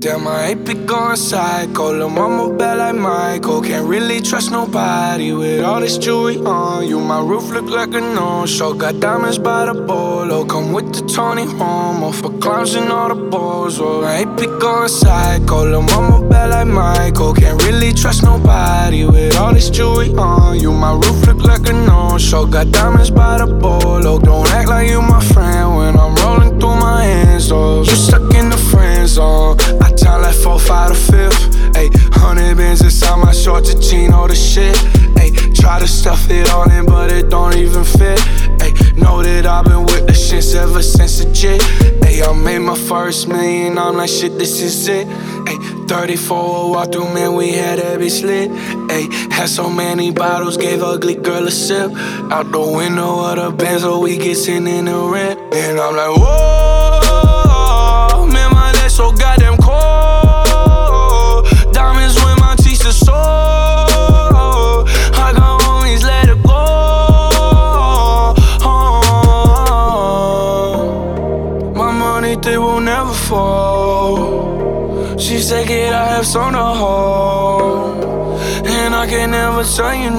Damn, I ain't be going psycho. Lil' mama bad like Michael. Can't really trust nobody with all this jewelry on you. My roof look like a no-show. Got diamonds by the bolo. Come with the Tony Romo for clowns and all the balls. Oh, I ain't be going psycho. Lil' mama bad like Michael. Can't really trust nobody with all this jewelry on you. My roof look like a no-show. Got diamonds by the bolo. Don't act like you my friend when I'm rolling through my hands. Oh, you stuck in the friend zone. I time like 4, 5 to 5th. Ayy, 100 bands inside my shorts, a Gino the shit. Ayy, try to stuff it all in, but it don't even fit. Ayy, know that I've been with the shits ever since the jit. Ayy, I made my first million, I'm like shit, this is it. Ayy, 34 walk through, man, we had that bitch lit. Ayy, had so many bottles, gave ugly girl a sip. Out the window of the Benz, so we get sitting in the rent. And I'm like, whoa, man, my legs so goddamn cold. Diamonds when my teeth are sore. I got homies, let it go. My money, they will never fall. She said, kid, I have some to hold, and I can never tell you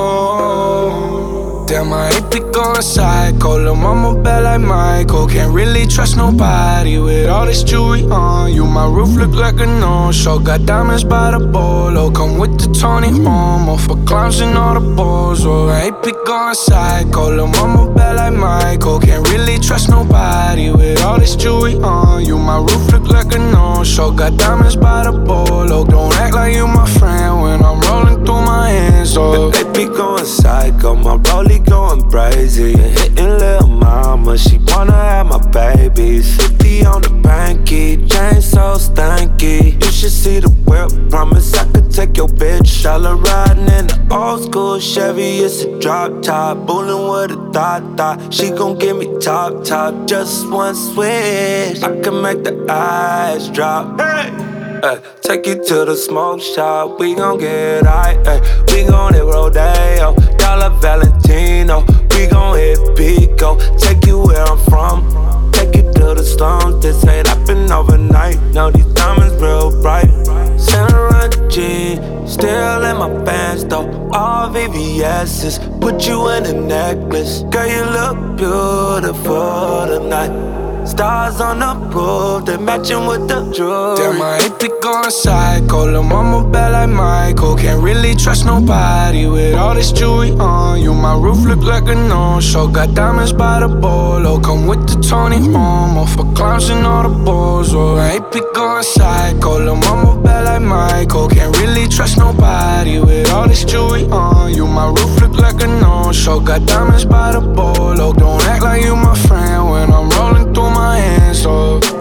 no. Damn, I ain't be going psycho. Lil' mama bad like Michael. Can't really trust nobody with all this jewelry on you. My roof look like a no-show. Got diamonds by the bolo. Come with the Tony Romo for clowns and all the balls. Oh, I ain't be going psycho. Lil' mama bad like Michael. Can't really trust nobody with all this jewelry on you. My roof look like a no-show. Got diamonds by the bolo. Don't act like you my friend when I'm rolling through my hands. Oh, they be going psycho. My rollie going crazy and hitting lil' mama. She wanna have my babies. 50 on the banky, chain so stanky. You should see the whip. Promise I could take your bitch. All her riding in the old school Chevy. It's a drop top, bullin' with a thought. She gon' give me top, just one switch. I can make the eyes drop. Hey. Take you to the smoke shop, we gon' get high. We gon' hit Rodeo, Dollar Valentino. We gon' hit Pico, take you where I'm from. Take you to the slums, this ain't happen overnight. Now these diamonds real bright. Saint Jean, still in my pants though. All VVS's, put you in a necklace. Girl, you look beautiful tonight. Stars on the roof, they matching with the jewelry. Damn, I ain't be going psycho. Lil' mama bad like Michael. Can't really trust nobody with all this jewelry on you. My roof look like a no-show. Got diamonds by the bolo. Come with the Tony Romo for clowns and all the balls. Oh, I ain't be going psycho. Lil' mama bad like Michael. Can't really trust nobody with all this jewelry on you. My roof look like a no-show. Got diamonds by the bolo. Don't act like you my friend when I'm rolling through my hands. Oh.